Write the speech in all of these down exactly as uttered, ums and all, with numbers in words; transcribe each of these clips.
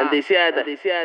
veintisiete.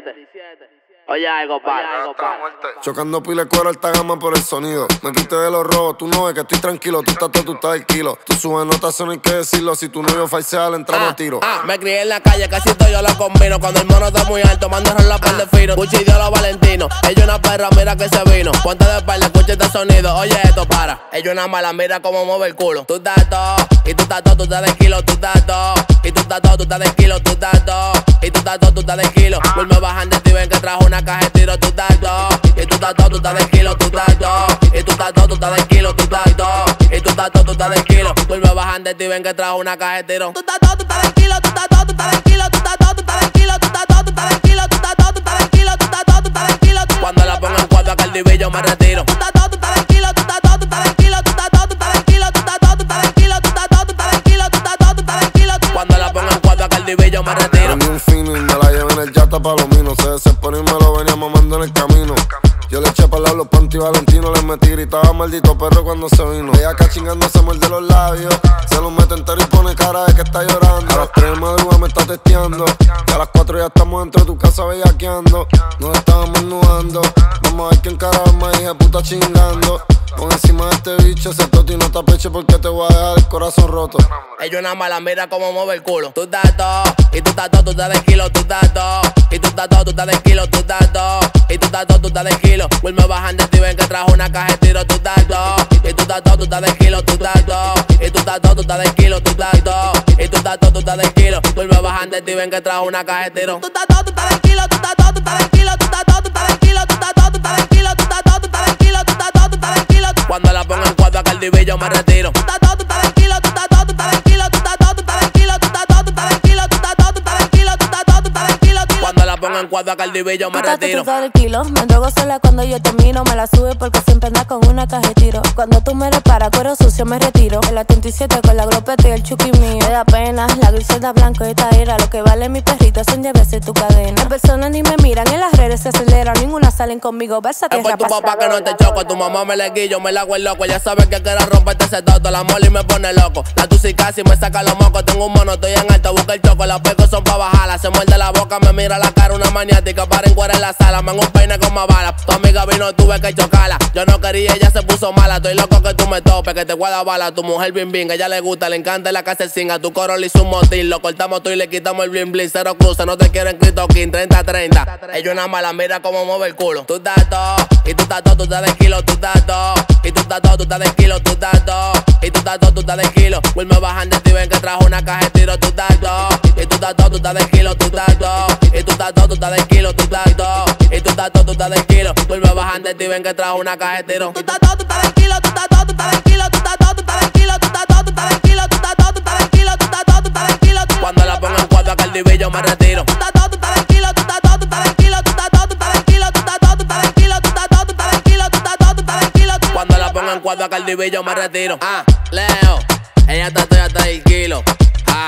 Oye algo, padre. Chocando pile cuero alta gama por el sonido. Me quité de los robos, tú no ves que estoy tranquilo. Tú estás todo, tú estás del kilo. Tú subes notas, eso no hay que decirlo. Si tu novio falsea, le entramos a tiro. Ah, me crié en la calle, casi todo yo lo combino. Cuando el mono está muy alto, mando a la par de fino. Gucci dio los Valentino. Ella una perra, mira que se vino. Ponte de espalda, escucha este sonido. Oye esto, para. Ella una mala, mira cómo mueve el culo. Tú estás todo, y tú estás todo, tú estás de kilo. Tú estás todo, y tú estás todo, tú estás de kilo. Tú estás todo, y tú estás todo, tú estás de kilo. Vuelve bajando y ven que trajo una caja de tiro. Tú estás todo, y tú estás todo, tú estás de kilo. Tú estás todo, y tú estás todo, tú estás de kilo. Tú estás todo, y tú estás todo, tú estás de kilo. Vuelve bajando y ven que trajo una caja de tiro. Tú estás todo, tú estás de kilo. Tú estás todo, tú estás de kilo. Tú estás todo, tú estás de kilo. Tú estás todo, tú estás de kilo. Tú estás todo, tú estás de kilo. Tú estás todo, tú estás de kilo. Cuando la pongo en cuatro a Cardi B yo me retiro. Tú estás todo, tú estás de kilo. Tú estás todo, tú estás de kilo. Tú estás todo, tú estás de kilo. Tú estás todo, tú estás de kilo. Tú estás todo, tú estás de kilo. Tú estás todo, tú estás de kilo. Cuando la pongo en cuatro a Cardi B yo me retiro. Prendí un fino y me la llevé en el yata palomino. Se desesperó y me lo venía mamando en el camino. Yo le eché para los panty Valentino, le metí, gritaba maldito perro cuando se vino. Ella acá chingando se muerde los labios, se los mete entero y pone cara de que está llorando. A las tres de madrugada me está testeando, y a las cuatro ya estamos dentro de tu casa bellaqueando. Nos estábamos nudando, vamos a ver quién carajo me dije puta chingando. Pon encima de este bicho ese toti, no te apeche porque te voy a dejar el corazón roto. Ella una mala, mira cómo mueve el culo. Tú estás todo, y tú estás todo, tú estás de kilo. Tú estás todo, y tú estás todo, tú estás de kilo. Tú estás todo, y tú estás todo, tú estás de kilo. Vuelve bajando y ven que trajo una caja de tiro. Tú estás todo, y tú estás todo, tú estás de kilo. Tú estás todo, y tú estás todo, tú estás de kilo. Tú estás todo, y tú estás todo, tú estás de kilo. Vuelve bajando y ven que trajo una caja de tiro. Tú estás todo, tú estás de kilo. Tú estás todo, tú estás de kilo. Tú estás todo, tú estás de kilo. Tú estás todo, tú estás de kilo. Tú estás todo, tú estás de kilo. Tú estás todo, tú estás de kilo. Cuando la pongo en cuatro a Cardi B yo me retiro. Tú estás todo, tú estás de kilo. Tú estás todo, tú estás de kilo. Tú estás todo, tú estás de kilo. Tú estás todo, tú estás de kilo. Tú estás todo, tú estás de kilo. Tú estás todo, tú estás de kilo. Cuando la pongo en cuatro a Cardi B yo me retiro. Tú estás kilo. Me drogo sola cuando yo termino. Me la sube porque siempre andas con una caja de tiro. Cuando tú me reparas, cuero sucio me retiro. El treinta y siete con la glopeta y el chuki mío. Me da pena, la griseta blanco y esta era. Lo que vale mi perrito son diez veces tu cadena. Las personas ni me miran, en las redes se aceleran. Ninguna salen conmigo, versa tierra. Es por tu papá que no te choco. Tu mamá me le guillo, me la hago el loco. Ya sabes que quiero romperte ese toto. La mole y me pone loco. La tusi casi me saca los mocos. Tengo un mono, estoy en alto, busca el choco. Las pecos son pa' bajarla. Se muerde la boca, me mira la cara. Una maniática para encuadrar en la sala. Me hago un peine con más balas. Tu amiga vino, tuve que chocarla. Yo no quería, ella se puso mala. Estoy loco que tú me topes, que te guarda bala. Tu mujer bien bien, ella le gusta, le encanta la casa singa. Tu coro le hizo un motín. Lo cortamos tú y le quitamos el blin blin. Cero cruces, no te quiero en Cristo King. treinta treinta. Ella una mala, mira cómo mueve el culo. Tú estás todo, y tú estás todo, tú estás de kilo. Tú estás todo, y tú estás todo, tú estás de kilo. Tú estás todo, y tú estás todo, tú estás de kilo. Vuelve bajando y ven que trajo una caja de tiro. Tú estás todo, y tú estás todo, tú estás de kilo. Tú estás todo, y tú estás todo, tú estás de kilo. Tú estás todo, y tú estás todo, tú estás de kilo. Vuelve bajando y ven que trajo una caja de tiro. Tú estás todo, tú estás de kilo. Tú estás todo, tú estás de kilo. Tú estás todo, tú estás de kilo. Tú estás todo, tú estás de kilo. Tú estás todo, tú estás de kilo. Tú estás todo, tú estás de kilo. Cuando la pongo en cuatro a Cardi B yo me retiro. Tú estás todo, tú estás de kilo. Tú estás todo, tú estás de kilo. Tú estás todo, tú estás de kilo. Tú estás todo, tú estás de kilo. Tú estás todo, tú estás de kilo. Tú estás todo, tú estás de kilo. Cuando la pongo en cuatro a Cardi B yo me retiro. Ah, Leo, ella está toda hasta el kilo. Ah,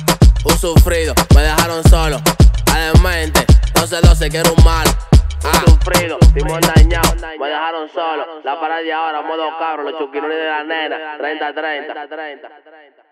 un sufrido, me dejaron solo. Adelmente, no sé, no sé, quiero un malo. Ah, un sufrido, timón dañado, me dejaron solo. La parada de ahora, modo cabro, los chuquirones de la nena. treinta treinta.